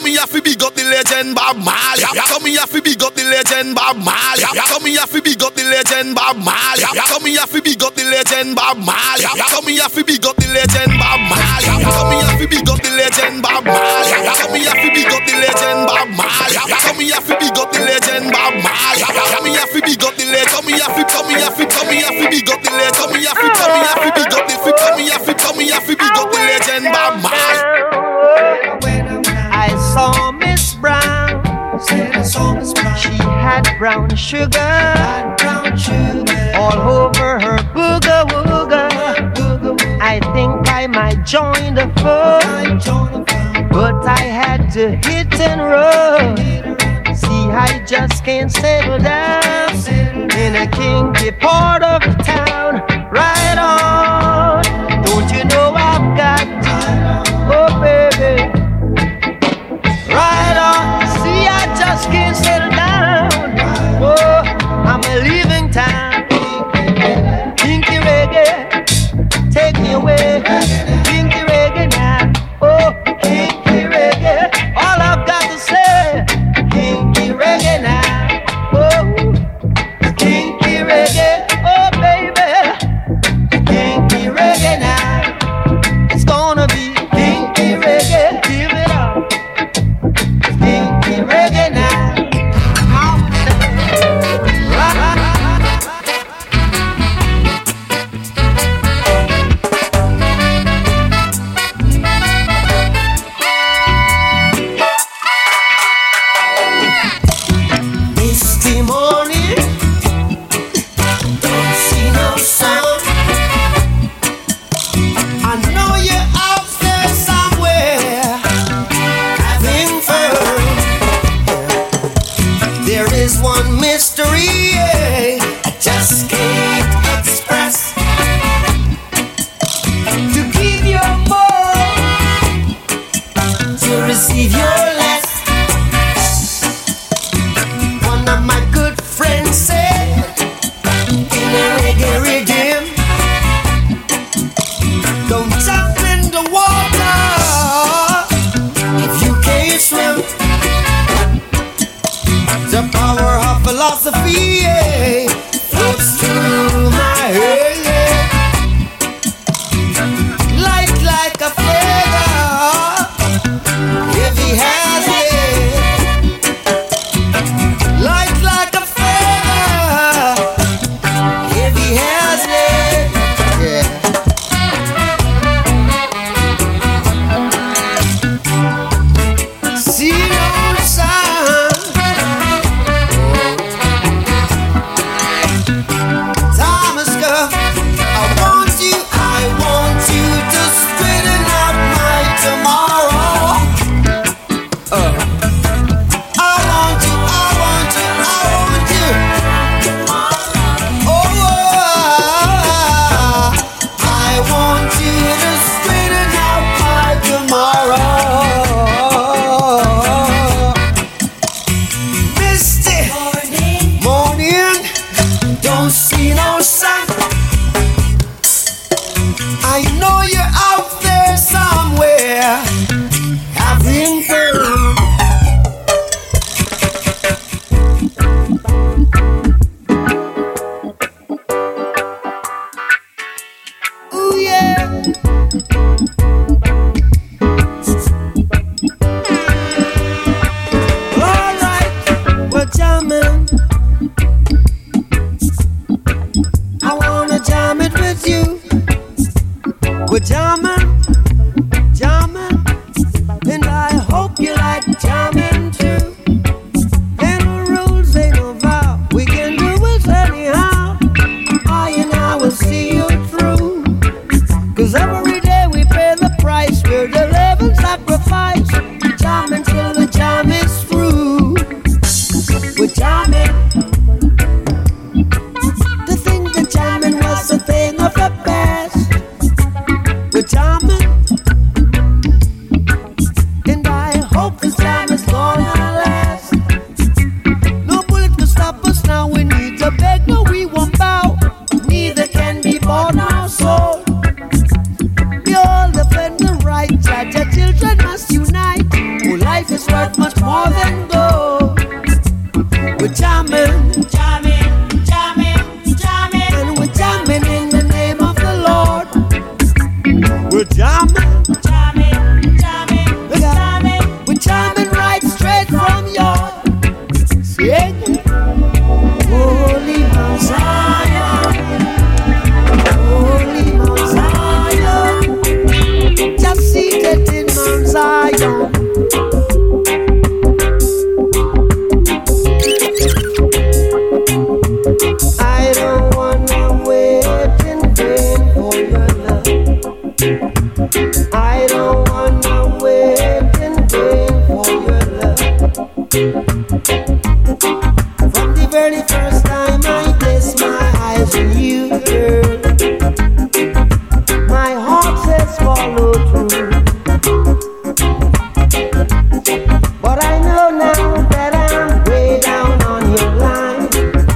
me have to big up the legend Bob Marley. So me have to big up the legend Bob Marley. So me have to big up the legend Bob Marley. So me have to big up the legend Bob Marley. So me have to big up the legend Bob Marley. So me have to big up the legend Bob Marley. So me have to big up the legend Bob Marley. So me have to big up the legend Bob Marley. So me have to big up the legend. So me have to big up the legend. So me have to big up the legend. So me have to big up the legend Bob Marley. I saw Miss Brown. She had brown sugar all over her booga wooga. I think I might join the fun, but I had to hit and run. See, I just can't settle down in a kinky part of the town. Right on, don't you know I've got to, oh baby. Right on, see, I just can't settle down. Oh, I'm leaving town. Kinky reggae, take me away. Kinky reggae now. Oh, kinky reggae. All I've got to say, kinky reggae now. Oh, kinky reggae. Oh, baby, kinky reggae now. It's gonna be kinky reggae. Give it up. Kinky reggae now. Misty morning, don't see no sun. I know you're out there somewhere having fun. There is one mystery I just can't express. To give your more, to receive your less. One of my good friends said in a reggae rhythm, don't jump in the water if you can't swim. The power of philosophy floats through my head, light like a feather, heavy as lead. Light like a feather, heavy as lead. Yeah. See no sign. I don't wanna wait in vain for your love. I don't wanna wait in vain for your love. From the very first time I place my eyes on you, girl, my heart says follow through. But I know now that I'm way down on your line.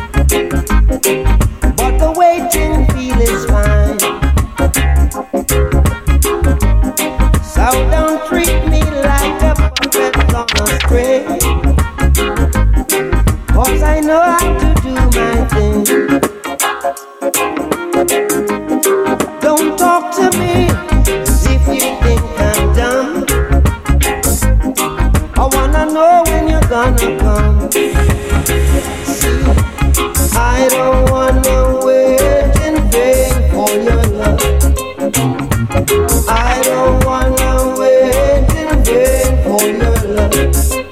But the waiting feel is fine. So don't treat me like a puppet on a string, 'cause I know how to do my thing. Don't talk to me if you think I'm dumb. I wanna know when you're gonna come. See, I don't wanna wait in vain for your love. I don't wanna wait in vain for your love.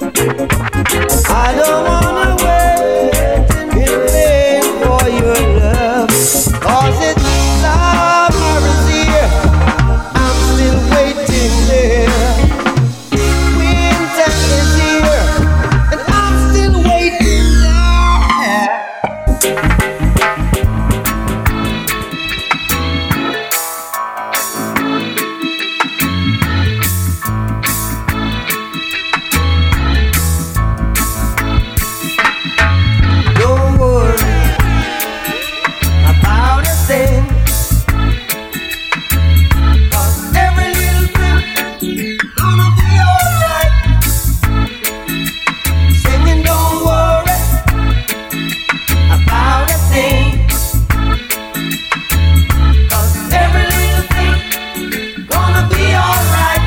I don't wanna wait in vain for your love. 'Cause it's summer is here, I'm still waiting there. Winter is here, and I'm still waiting there. Don't worry about a thing, 'cause every little thing gonna be alright. Singing, don't worry about a thing, 'cause every little thing gonna be alright.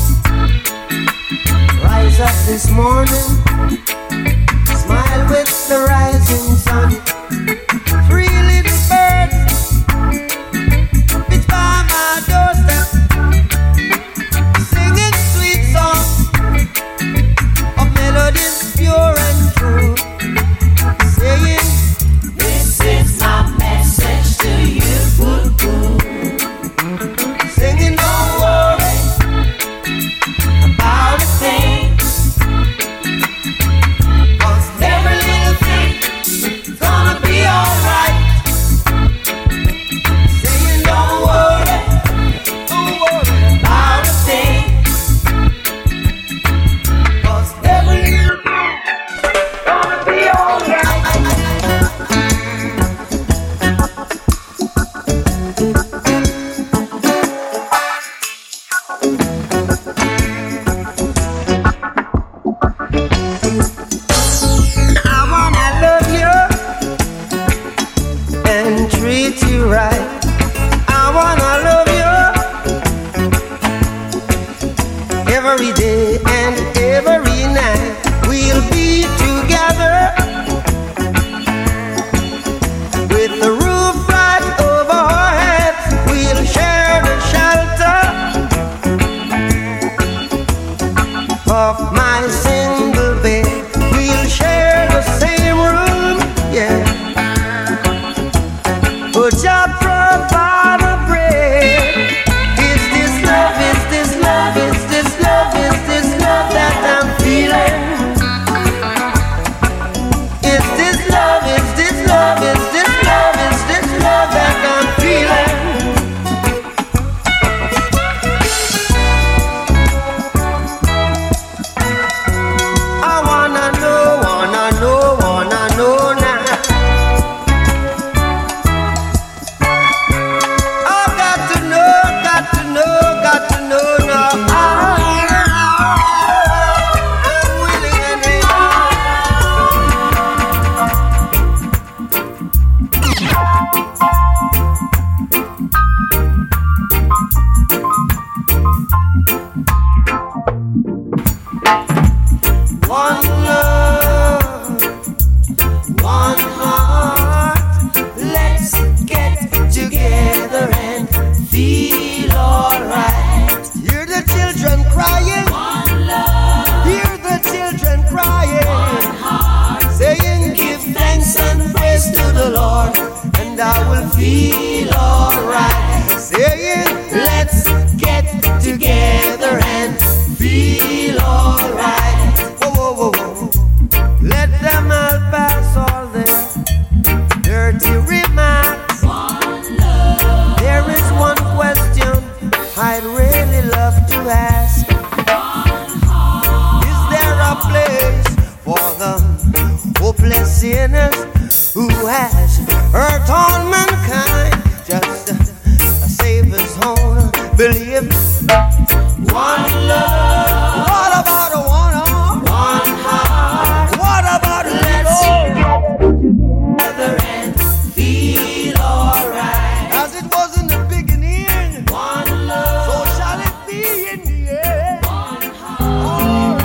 Rise up this morning, smile with the rising sun. Three little birds pitch by my doorstep, singing sweet songs of melodies pure and true, saying, "This is my message to you." Singing, don't worry about a thing, 'cause every little thing is gonna be alright. Saying, don't worry about a thing, 'cause every little thing is gonna be alright. I wanna love you and treat you right. I wanna love you every day and every night. We'll be together with the roof right over our heads. We'll share the shelter of my single bed. We'll share the same room, yeah. But just provide a bread. Is this love? Is this love? Is this love? Is this love that I'm feeling? Is this love? Is this love? Is this love? Is this love that I'm feeling? alright. Whoa, whoa, whoa, whoa. Let them all pass all their dirty remarks. There is one question I'd really love to ask. Is there a place for the hopeless sinners who has hurt all mankind? Just a Savior's own belief. One love. What about a one arm? One heart. What about a let's get together and feel alright? As it was in the beginning. One love. So shall it be in the end. One heart.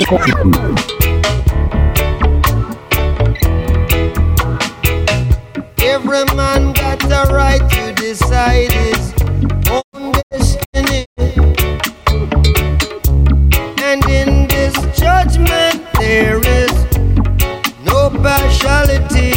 Every man got the right to decide his own destiny. And in this judgment there is no partiality.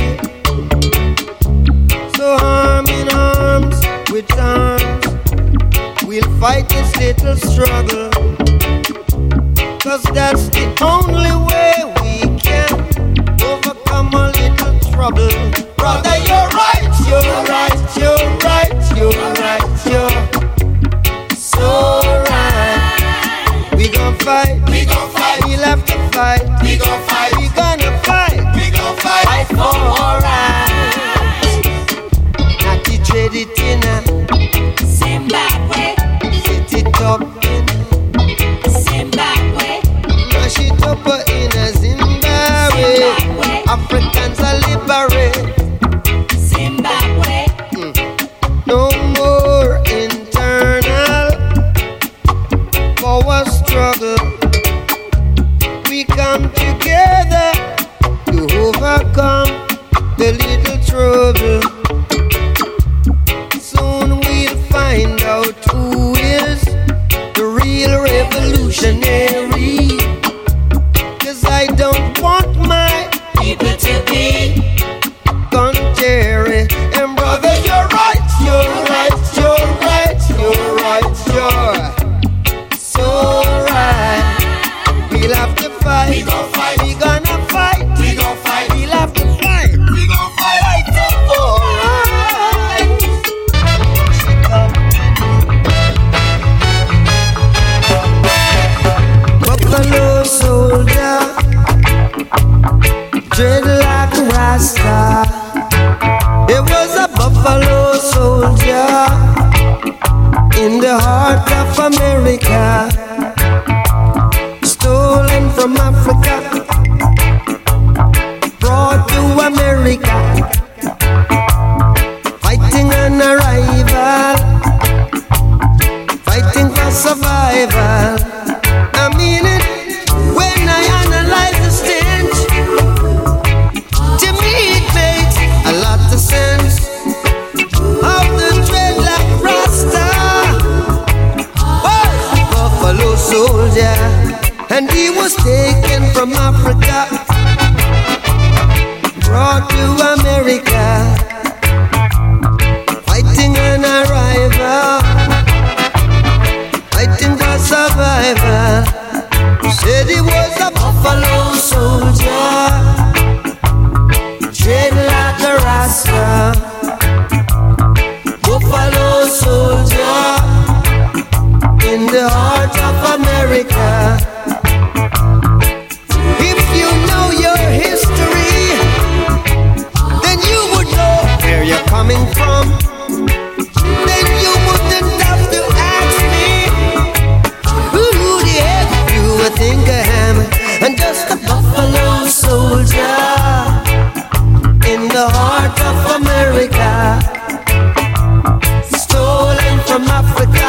So arm in arms with arms, we'll fight this little struggle. 'Cause that's the only way we can overcome a little trouble. Brother, you're right, you're right, you're right, you're right, you're so right. We gon' fight, we'll have to fight, we gonna fight, fight for our rights. Not to trade it in a Zimbabwe, set it up in Zimbabwe, mash it up in a Zimbabwe. Africans are liberate. No more internal power struggle. We come together to overcome the little trouble. Soon we'll find out who is the real revolutionary. 'Cause I don't want my people to be contrary. And brother, you're right, you're right, you're right, you're right, you're so right. We'll have to fight, we gonna fight, we'll have to fight, fight for right. Buffalo soldier, dreadlock Rasta. It was a buffalo soldier in the heart of America, stolen from Africa, brought to America, fighting an arrival, fighting for survival. I mean it when I analyze the stench. To me it makes a lot of sense of the dreadlock Rasta was a buffalo soldier, and he was taken from Africa, brought to America, fighting an arrival, fighting for survival. Said he was a buffalo soldier, dreadlock Rasta, buffalo soldier in the heart of America. If you know your history, then you would know where you're coming from. Then you wouldn't have to ask me who the heck you would think I am. I'm just a buffalo soldier in the heart of America, stolen from Africa,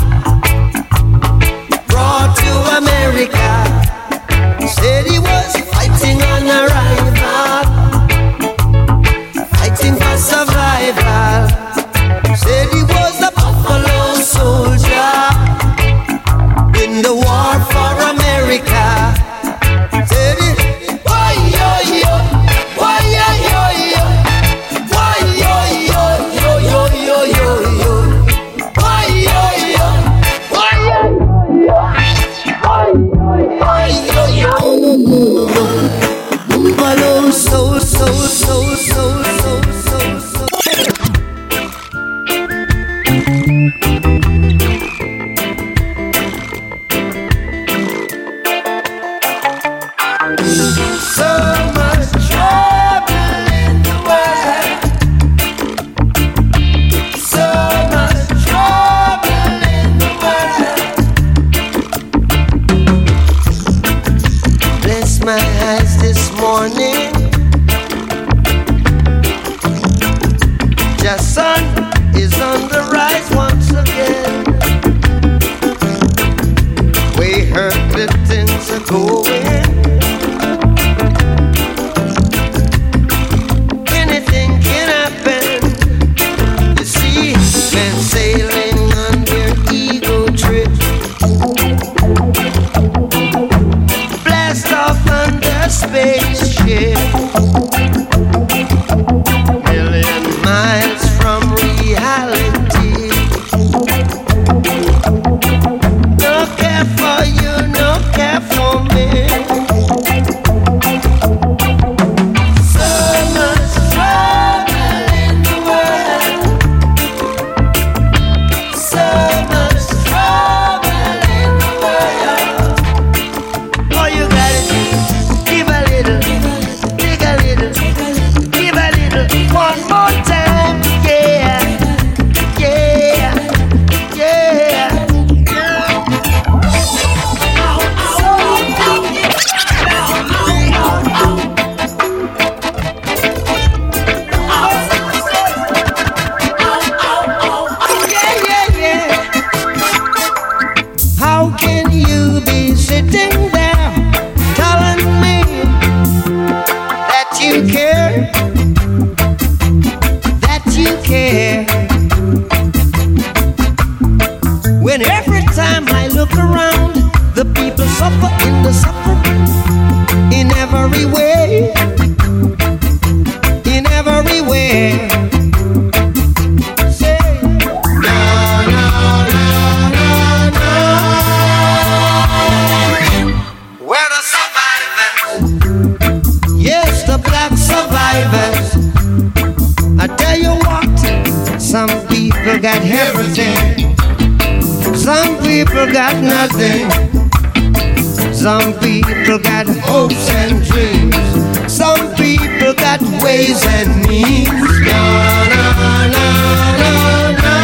brought to America. Said he was fighting on arrival, fighting for survival. Said he was a buffalo soldier in the war for America. Said he, why yo yo, why yo yo yo, why yo yo yo yo yo yo yo, why yo yo, why yo yo, why yo yo. Buffalo soul, soul, soul, soul, soul, soul, soul. So much trouble in the world, so much trouble in the world. Bless my eyes this morning, the sun is on the rise once again. We heard that things are going care. When every time I look around, the people suffer in the suffering in every way, in every way. Say, no, no, no, no, no. We're the survivors. Yes, the black survivors. I tell you what, some people got everything. Some people got nothing. Some people got hopes and dreams. Some people got ways and means. No, no, no, no, no.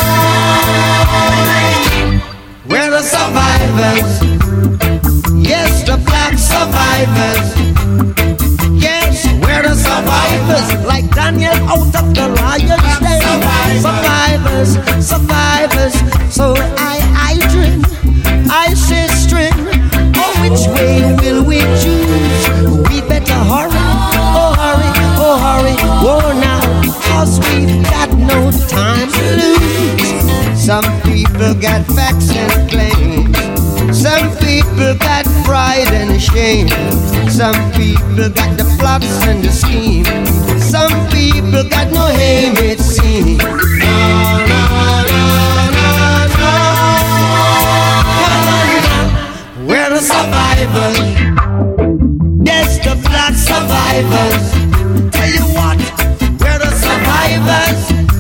We're the survivors. Yes, the black survivors. Yes, we're the survivors. Like Daniel out of the lion's den. Survivors, survivors. So I dream, I say string. Oh, which way will we choose? We better hurry, oh hurry, oh hurry, oh now, 'cause we've got no time to lose. Some people got facts and claims. Some people got pride and shame. Some people got the plots and the scheme. Some people got no aim, it seems. No, no, no, no, no. We're the survivors. Yes, the black survivors. Tell you what, we're the survivors.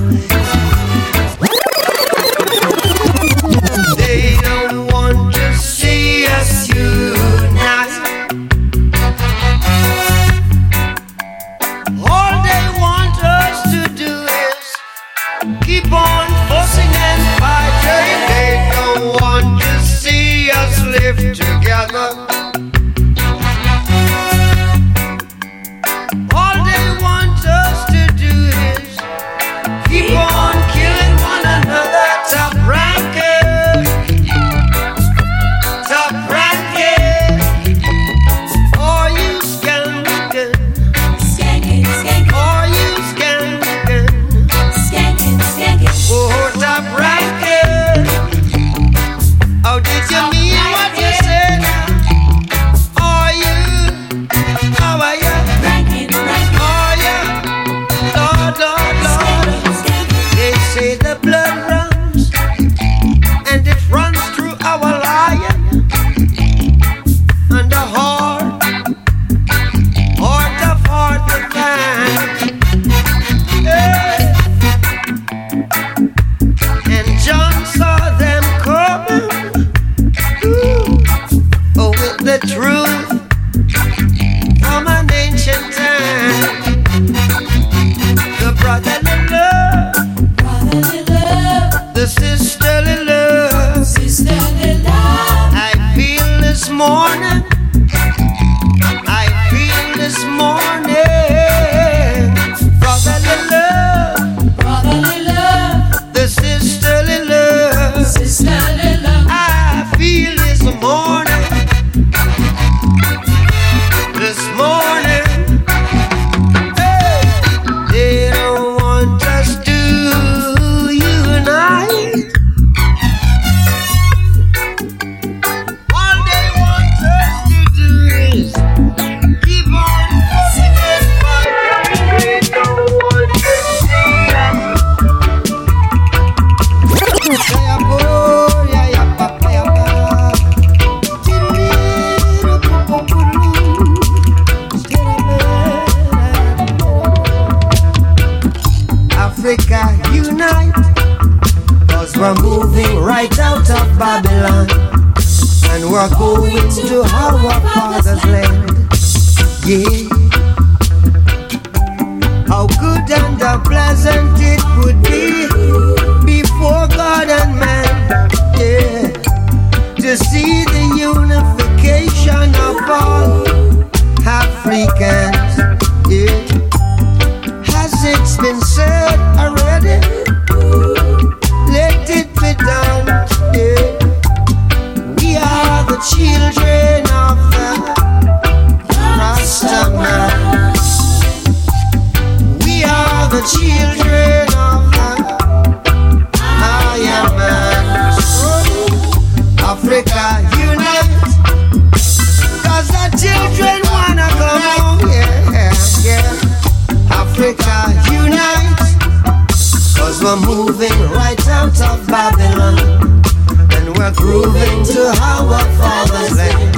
They don't want to see us unite. All they want us to do is keep on fussing and fighting. They don't want to see us live together. All they want us to do is keep on killing one another. Top ranking, top ranking. Are you skanking? Skanking, skanking, Are you skanking? skanking, skanking. Oh, top ranking. Oh, did you mean what you said? Are you? How are you? Ranking, ranking, Are you? Lord, Lord, Lord. skanking, skanking. They say the blood runs, and it runs through our lion and the heart of man. Yeah. And John saw them coming, oh, with the truth from an ancient time. The brotherly love, Brotherly love, the sisterly love. sisterly love. I feel this morning. I feel this morning. Brotherly love, Brotherly love, the sisterly love. sisterly love. I feel this morning. This morning. Hey, they don't want us to unite. All they want us to do is keep on fussing and fighting. They don't want to see us. Africa unite, 'cause we're moving right out of Babylon, and we're going to our father's land. Yeah. How good and how pleasant it would be before God and man, yeah, to see the unification of all Africans, yeah. Has it been said already? Let it be done, yeah. We are the children of the Rasta man. We are the children of we're moving right out of Babylon, and we're grooving to our Father's land.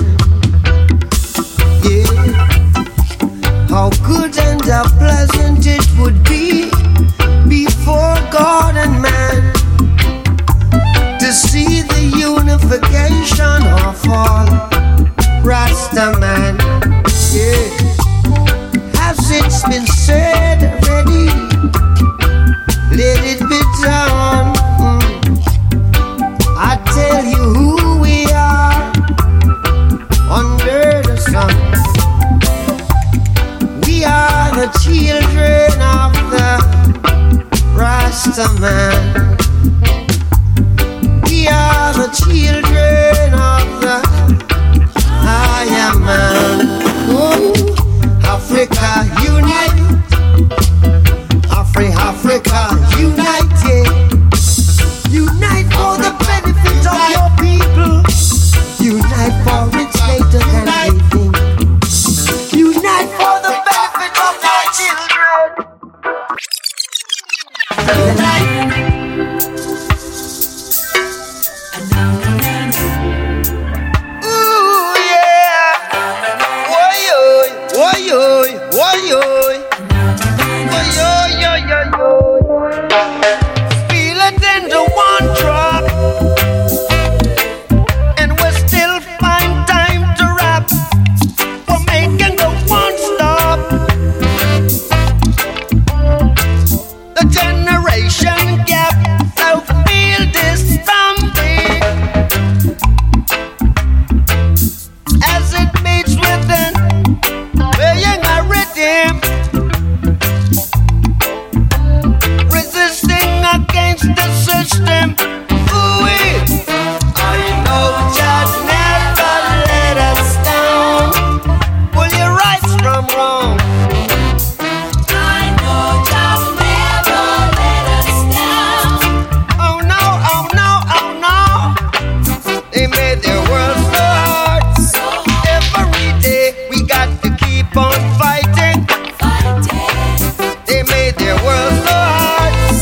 Yeah, how good and how pleasant it would be before God and man to see the unification of all Rasta man. Yeah, has it been said already? Let it be done. I tell you who we are under the sun. We are the children of the Rasta man. We are the children of the higher man. Oh, Africa unite. Africa unite, yeah. Unite for the benefit of your people. Unite for its later than they think. Unite for the benefit of our children. Ooh yeah. Woy woy woy. Feel it in the one drop, and we still find time to rap. We're making the one stop. The generation gap, so feel this thumping as it beats within, playing a rhythm. Against the system, ooh, I know Jah never let us down. Pull your rights from wrong. I know Jah never let us down. Oh no, oh no, oh no. They made their world so hard. Every day we got to keep on fighting. They made their world so hard.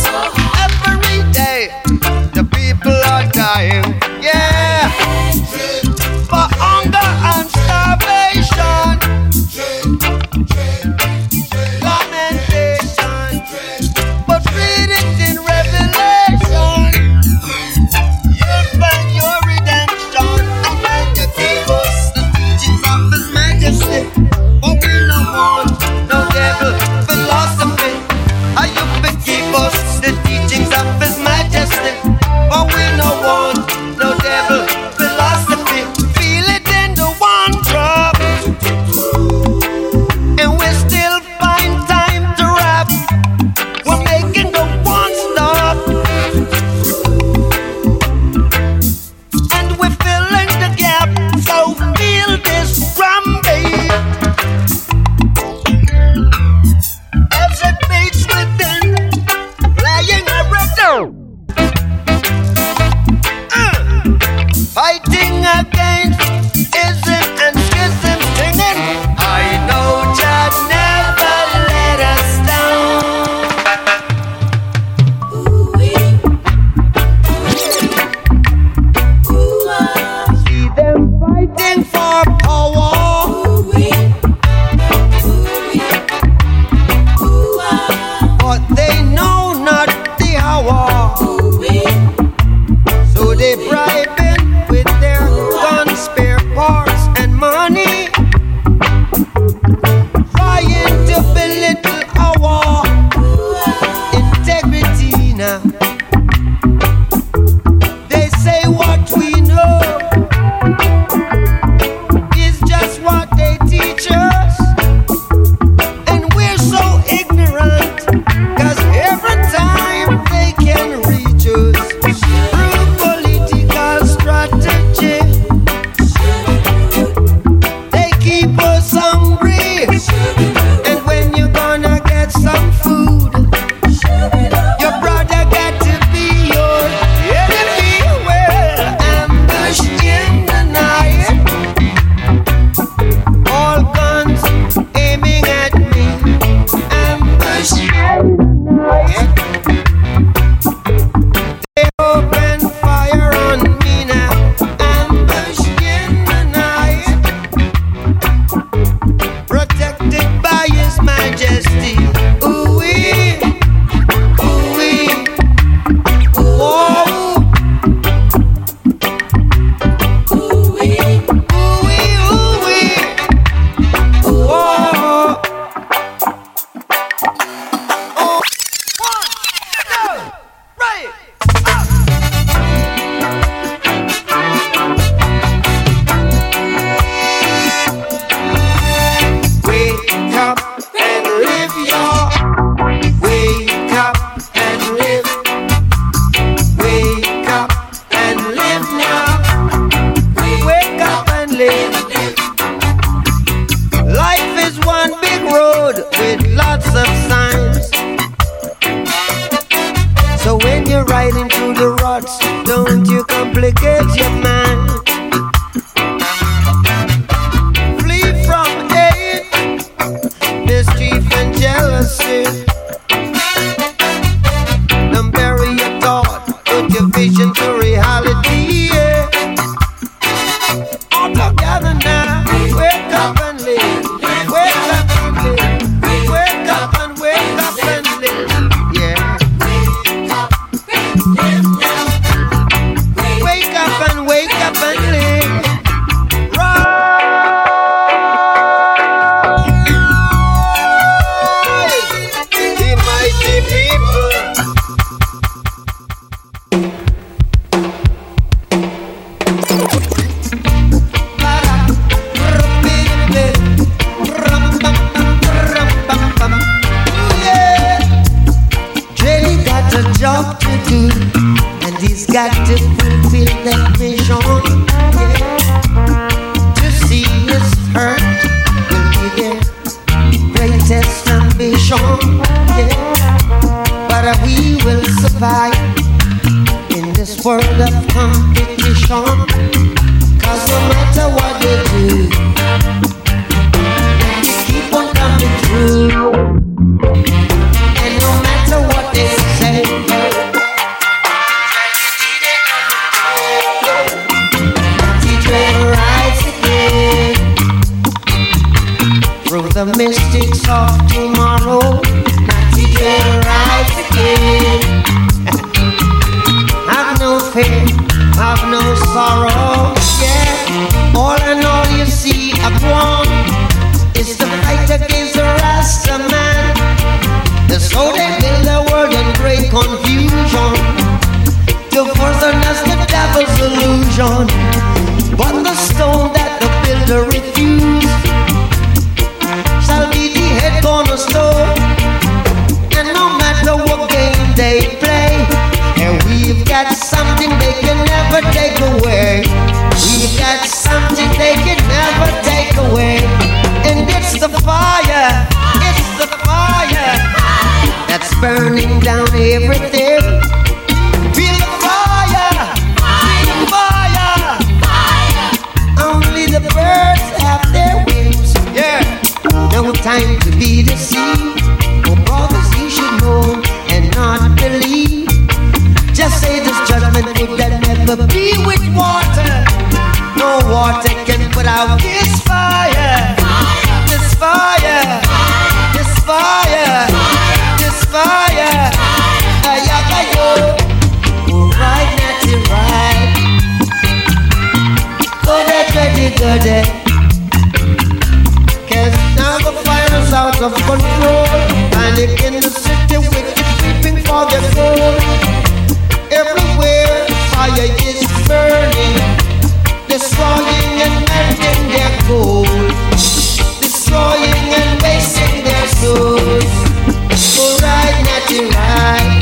Dying, yeah, for hunger and starvation, lamentation, but read it in Revelation. You'll find your redemption, and when you keep us the teachings of His Majesty, but we don't want no devil philosophy. How you can keep us the teachings of His Majesty, but we don't want no devil philosophy. Feel it in the one drop, and we still find time to rap. We're making the one stop, and we're filling the gap. So feel this drum beat as it beats within, playing a rhythm. Fighting against ism and schism, singing, I know Jah never let us down. See them fighting for power, but they know not the hour. So they bribing with their gun, spare parts and money, trying to belittle our integrity now. They say what we know is just what they teach us, and we're so ignorant, 'cause every time they can reach us through political strategy, they keep us hungry. And when you're gonna get some food, your brother get sliding through the ruts. Don't you complicate your mind. Flee from hate, mischief and jealousy. Don't bury your thought, put your vision to reality. Yeah. All together now, wake up and live. Wake up and live. Wake up and wake up and live. Yeah. Wake up and wake up and live. Rise, the mighty people. Jelly got a job to do, and he's got to fulfill that mission. Yeah. To see his hurt will be their greatest ambition. Yeah. But we will survive in this world of competition. 'Cause no matter what they do, you keep on coming through. And no matter what they say, rise again through the mystics of tomorrow. Rise again. Have no fear, have no sorrow. Yeah, all and all you see of one is the fight against the Rasta man. So they build a world in great confusion to further us the devil's illusion. But the stone that the builder refused shall be the head cornerstone. And no matter what game they play, and we've got something they can never take away. We've got something they can never take away. And it's the fire, it's the fire that's burning down everything. Feel the fire, feel the fire. Only the birds have their wings. Yeah. No time to be deceived. Oh, brothers, you should know and not believe. Just say this judgment would that never be with water. No water can put out this fire. This fire. This fire. This fire. Ayakayo. Right, natty, right. Go there, ready, go there. 'Cause now the fire is out of control. Panic in the city, wicked creeping for their goal. Everywhere fire is burning, destroying and melting their gold, destroying and wasting their souls. Go right, natty, right.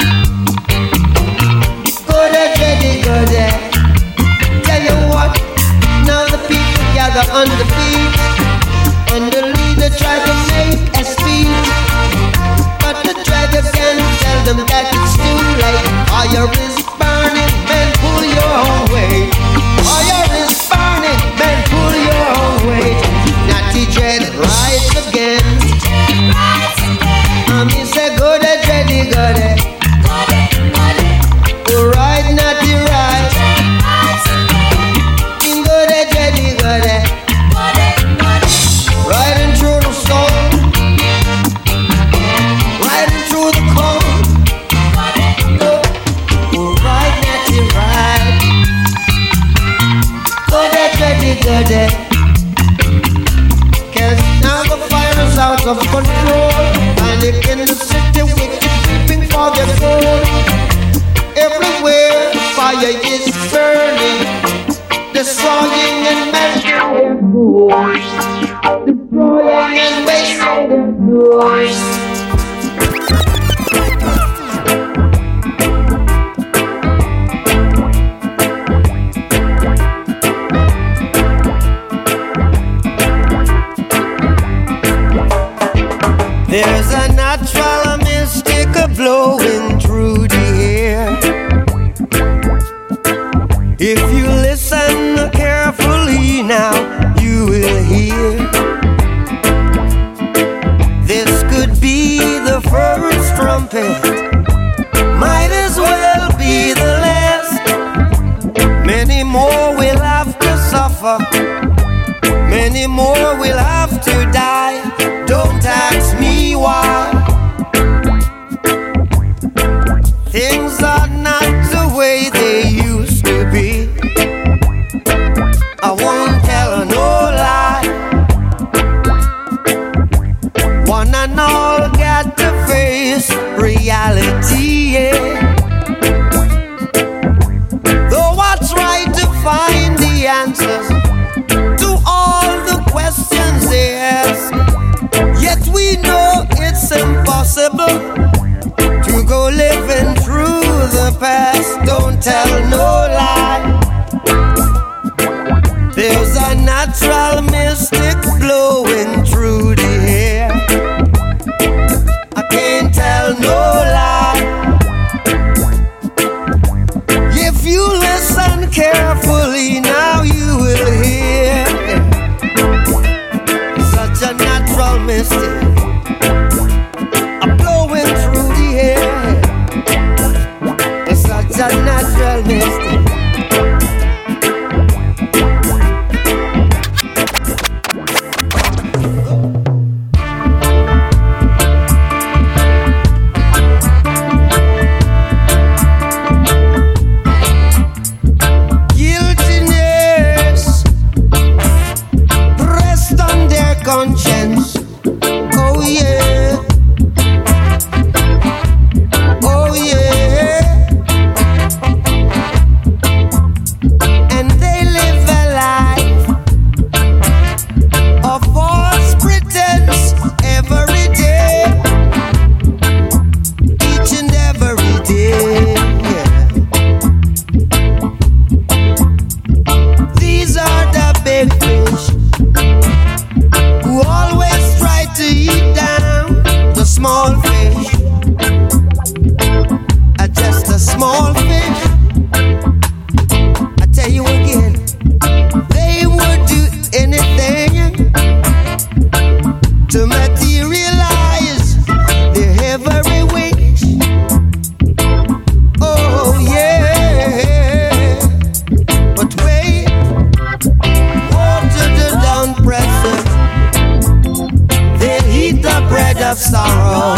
Go there, ready, go there. Tell you what, now the people gather on the beach, and the leader tried to make a speech, but the dragon can tell them that it's too late. Fire is burning, men pull your own weight. Fire is burning, men pull your own weight. Natty dread rise again. Me say go there, dready, go there. Go right, natty, right. Go there, dready, go there. Riding through the storm, riding through the cold. Go right, natty, right. Go there, dready, go there. 'Cause now the fire is out of control. Panic in the city, wicked creeping for their gold. Everywhere fire is burning, destroying and melting their gold, destroying and wasting their gold. There's a natural mystic blowing through the air. Many more will have to die. Don't ask me why. Things are not the way they used to be. I won't tell no lie. One and all got to face reality, yeah. Though I try to find the answers to all the questions they ask, yet we know it's impossible to go living through the past. Don't tell no lie. There's a natural mystic blowing through the air. I can't tell no lie. If you listen carefully, now you will hear such a natural mystic blowing through the air. Such a natural mystic. Conscience, oh yeah, oh yeah, and they live a life of false pretense every day, each and every day. Yeah. These are the big fish who always try to eat down the small fish. Just a small fish. I tell you again, they would do anything to materialize their every wish. Oh yeah, but wait, water the down pressure. Eat the bread of sorrow.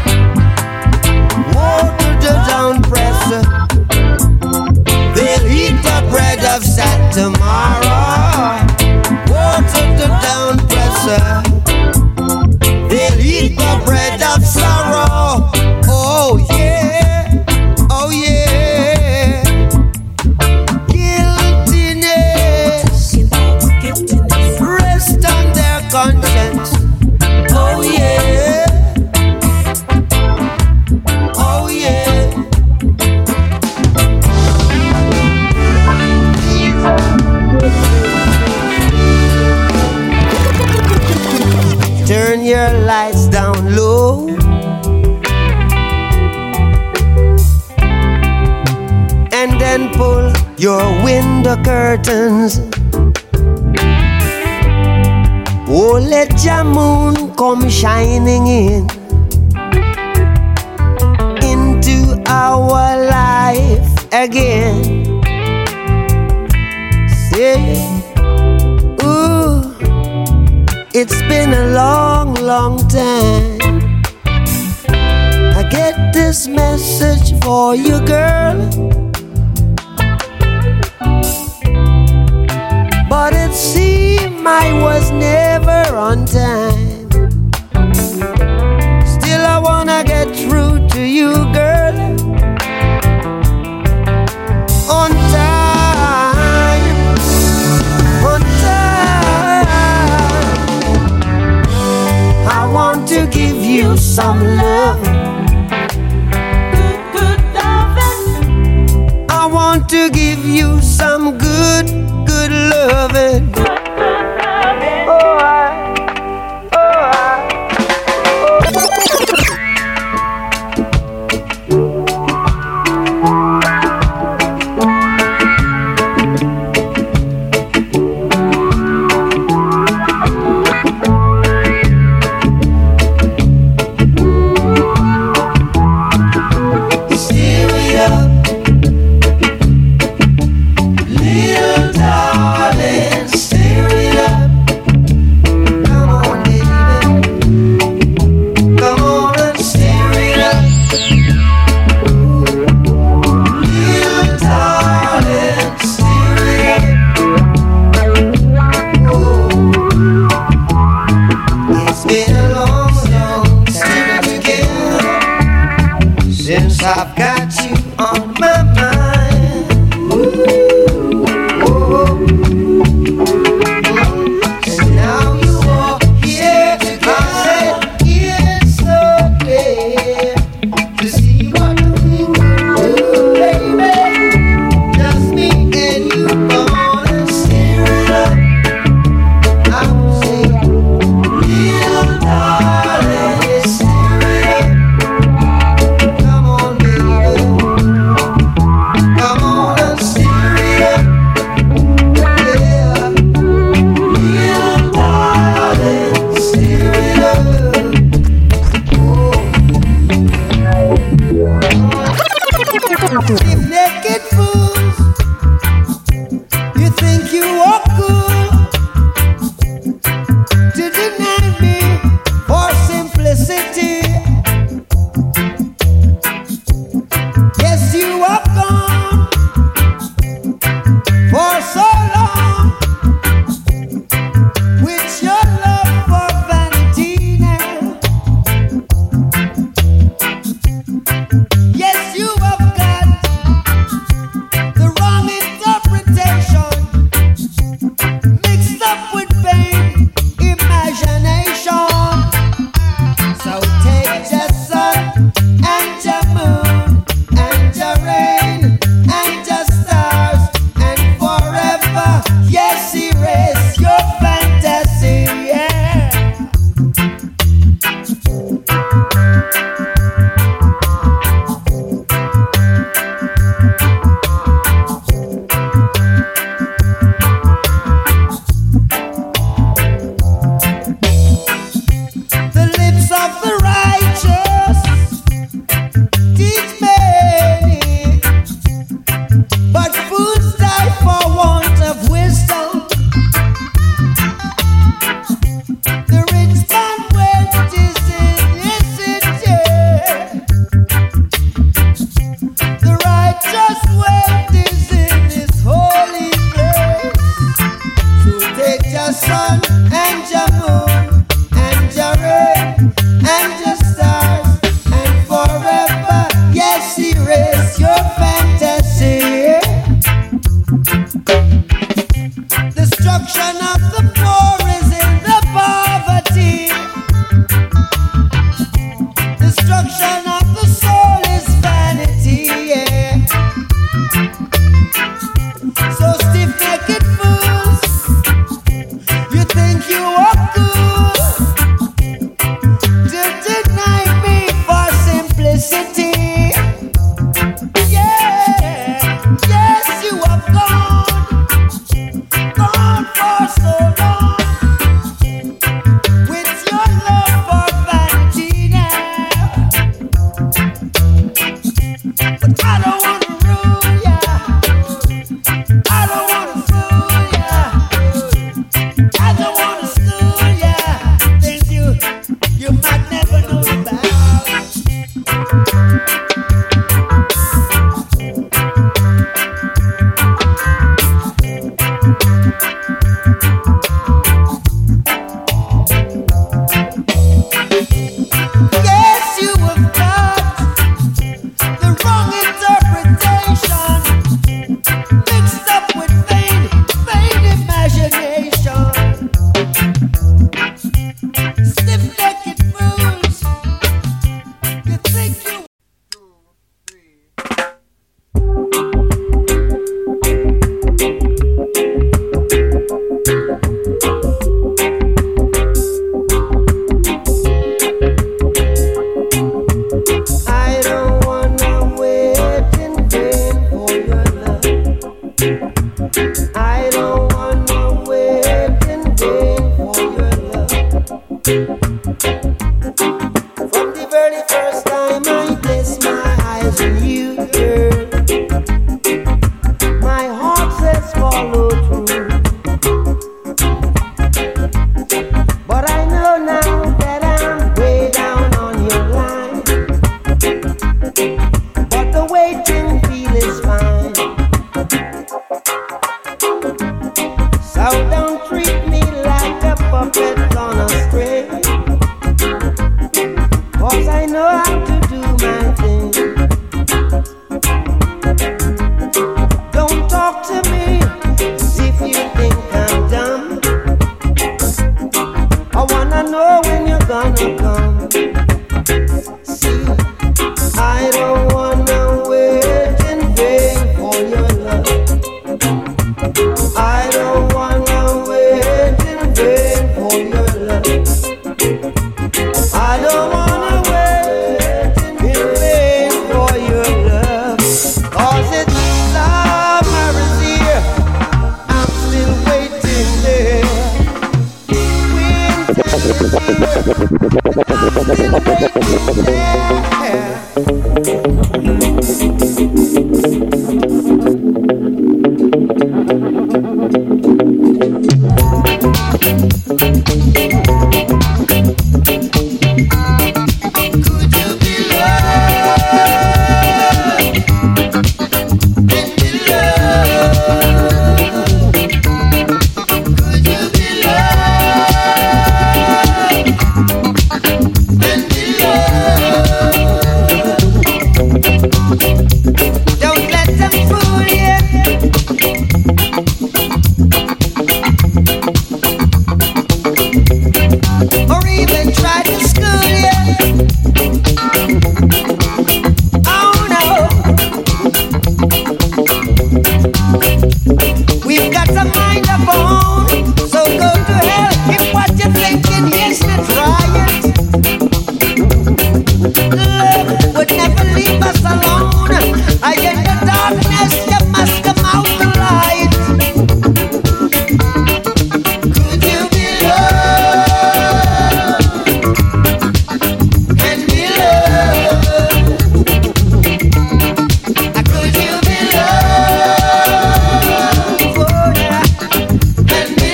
Water the down pressure. They'll eat the bread of sad tomorrow. Water the down pressure. They'll eat the bread of sorrow. Oh yeah, oh yeah. Guiltiness, rest on their conscience. Oh yeah, oh yeah. Turn your lights down low and then pull your window curtains. Oh, let your moon come shining in into our life again. Say, ooh, it's been a long, long time. I get this message for you, girl, but it seems I was never on time. Still I wanna get through to you, girl, on time, on time. I want to give you some love, good loving. I want to give you some good loving. Stereo, got you on my mind. Ooh, oh. And now you are here together. It's so clear to see what we do, baby. Just me and you gonna steer it up. I will say, little darling, steer it up. Come on, baby. Come on and steer it up. Yeah. Little darling, steer it up. If naked fools, you think you are cool to deny me for simplicity. Yes, you are gone for so long with your love for vanity now. Yes, you have got the wrong interpretation mixed up with vain imagination. So take your sun and your moon and your rain and your stars and forever, yes, erase your fantasy, yeah. The lips of the righteous teach many, but fools die for want of wisdom. The rich man wealth is illicit, yeah. The righteous wealth is in his holy place. So take your sun and your moon and your rain and your stars and forever, yes, erase your fantasy. Destruction of the poor is in the poverty. Destruction of the soul is vanity, yeah. So stiff-necked fools, you think you are cool to deny me for simplicity. Yeah, yes, you have gone for so long with your love for vanity now. But I don't wanna rule ya. I don't wanna fool ya. I don't wanna school ya. Things you might never know about. Yes, you have got the wrong interpretation mixed up with vain imagination. Stiff-necked fools, you think you. I don't wanna wait in vain for your love. I don't wanna wait in vain for your love. From the very first time I placed my eyes on you, girl, my heart says follow through. But I know now that I'm way down on your line. But the waiting feel is fine. So don't treat me like a puppet on a string. 'Cause I know how to do my thing. darkness, you must come out the light. Could you be loved and be loved? Could you be loved, oh yeah, and be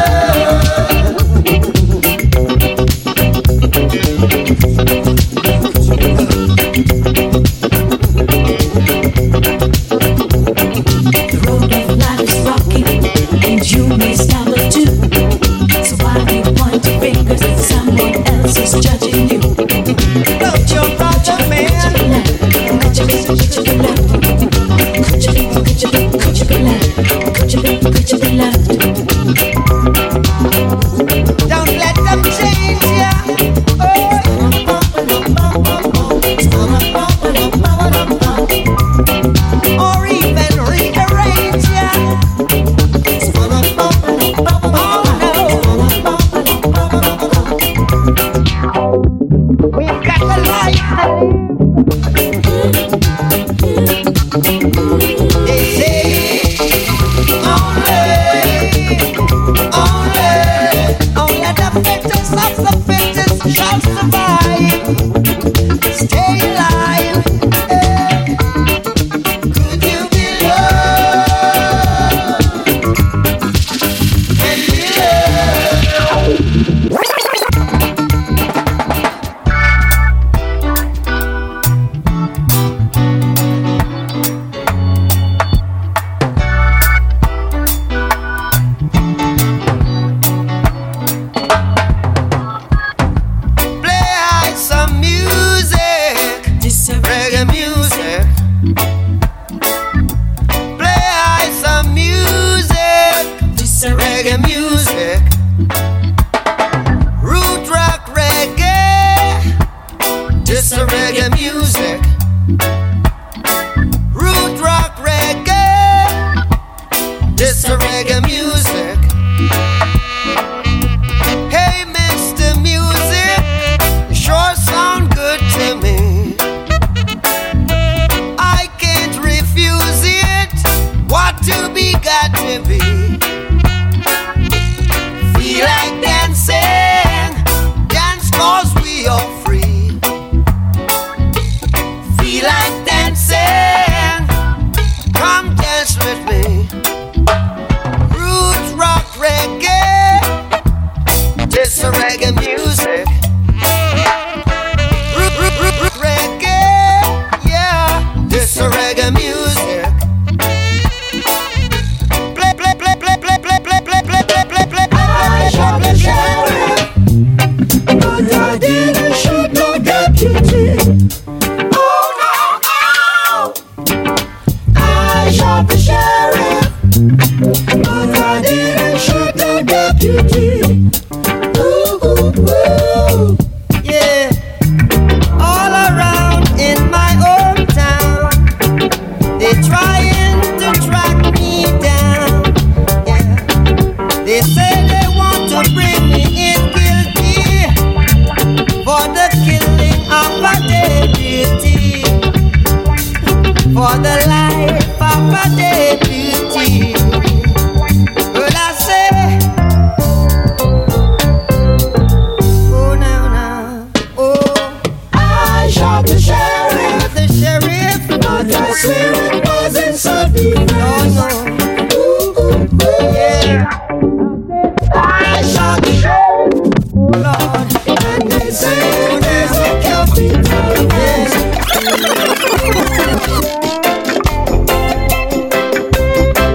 The road of life is rocky, and you may stumble too. So why you point your fingers at someone else who's judging you? Don't your brother, man. Could you be loved? Could you be loved? Could you be loved? Could you be loved? Don't let them change ya. Or even rearrange ya. We've got the life to live. They say only the fittest of the fittest shall survive. Stay alive. Could you be loved and be loved? Play some music, reggae music. Play some music, reggae music. Root rock reggae, this a reggae music. Root rock reggae, this a reggae music. Hey, Mr. Music, you sure sound good to me. I can't refuse it. What to be, got to be. Feel like dancing, dance 'cause we are free. Feel like dancing, come dance with me. Roots rock reggae, this a reggae music. Root reggae, yeah, this a reggae music. Play, play, play, play, play, play, play, play, play, play, play, play, play, play, play. But I didn't shoot no deputy. Oh no, I shot the sheriff, but I didn't shoot the deputy. Ooh, ooh, ooh. yeah. All around in my hometown, they trying to track me down. Yeah. They say they want to bring me in guilty for the killing of a deputy, for the life of a deputy. But I say, oh now, oh, I shot the sheriff, the sheriff, but I swear it wasn't self-defense. no, no, Ooh, ooh, ooh. yeah. I shot the sheriff, Oh Lord, and they say there's a capital case.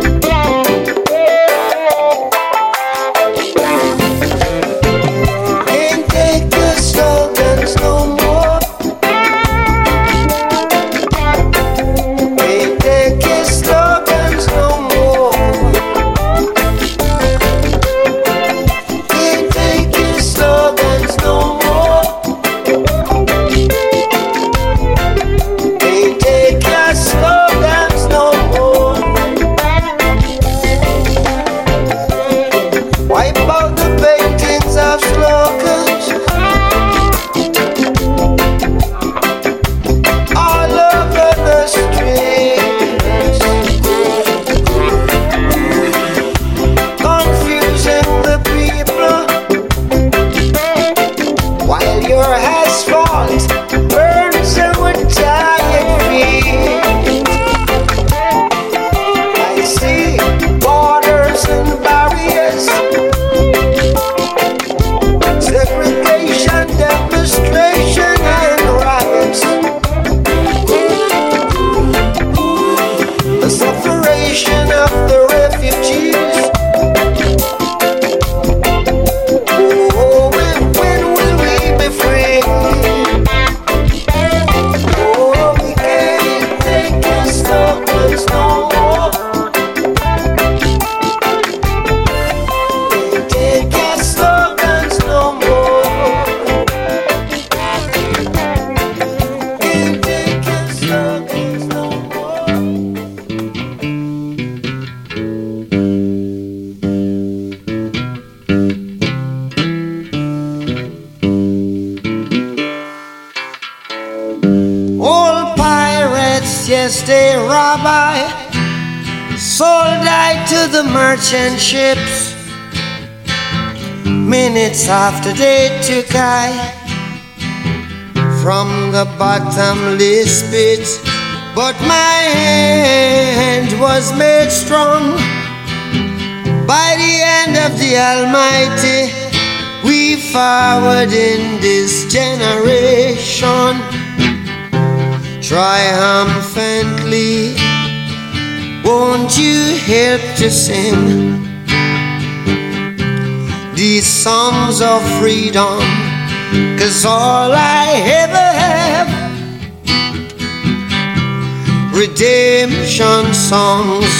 Rabbi, sold I to the merchant ships. Minutes after they took I from the bottomless pit, but my hand was made strong by the hand of the Almighty. We forward in this generation triumphantly. Won't you help to sing these songs of freedom? 'Cause all I ever have, redemption songs,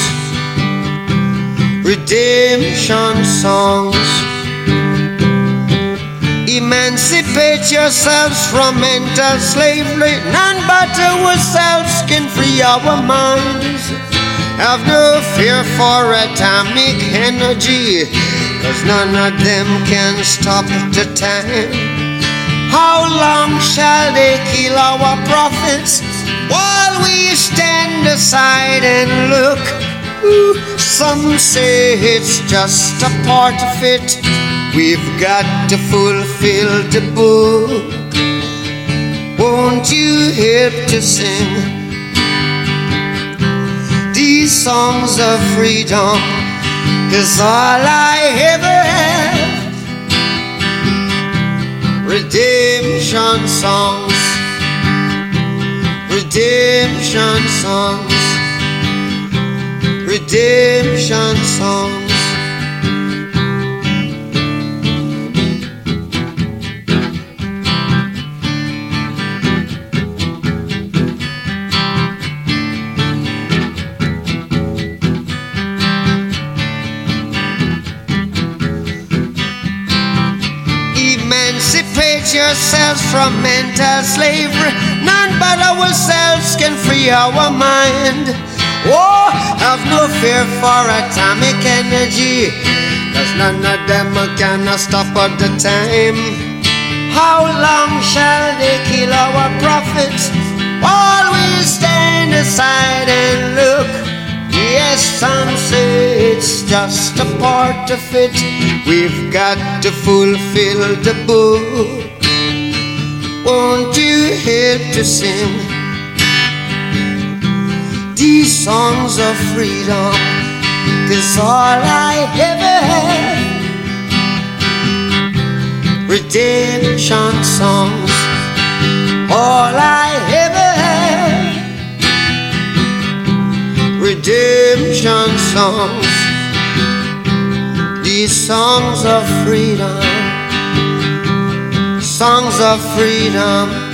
redemption songs. Emancipate yourselves from mental slavery. None but ourselves can free our minds. Have no fear for atomic energy, 'cause none of them can stop the time. How long shall they kill our prophets while we stand aside and look? Ooh, some say it's just a part of it. We've got to fulfill the book. Won't you help to sing these songs of freedom? 'Cause all I ever have, redemption songs, redemption songs, redemption songs. Emancipate yourselves from mental slavery. None but ourselves can free our mind. Oh, have no fear for atomic energy, 'cause none of them can stop at the time. How long shall they kill our prophets while we stand aside and look? Yes, some say it's just a part of it. We've got to fulfill the book. Won't you help to sing these songs of freedom? 'Cause all I ever have, redemption songs. All I ever have, redemption songs. These songs of freedom, songs of freedom.